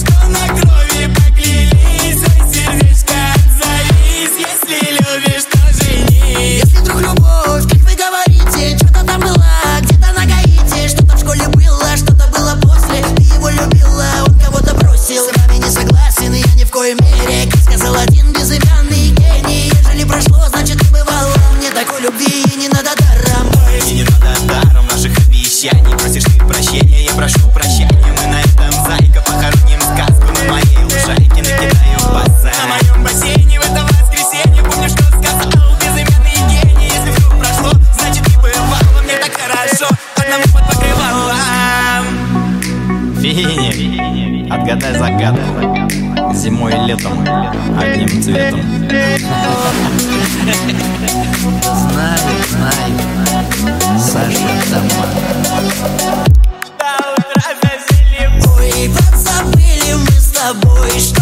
что на крови поклялись. Ой, сердечко, отзовись, если любишь, то женись. Если вдруг любовь, как вы говорите, что-то там было, где-то на Гаити, что-то в школе было, что-то было после. Ты его любила, он кого-то бросил. С вами не согласен, и я ни в коей мере. Как сказал один безымянный гений, ежели прошло, значит не бывало. Мне такой любви и не надо даром. И не надо даром наших обещаний. Просишь ты прощения, я прошу прощения. Мы на этом, зайка, похороним сказку. На моей лужайке накидаю базар. На моем бассейне в это воскресенье. Помню, что сказал безымянный гений. Если вдруг прошло, значит не бывало. Мне так хорошо одному под покрывалом. Финик, отгадай загадку. Зимой и летом одним цветом. Знаю, Саша дома. До утра зазели. Ой, подзабыли мы с тобой,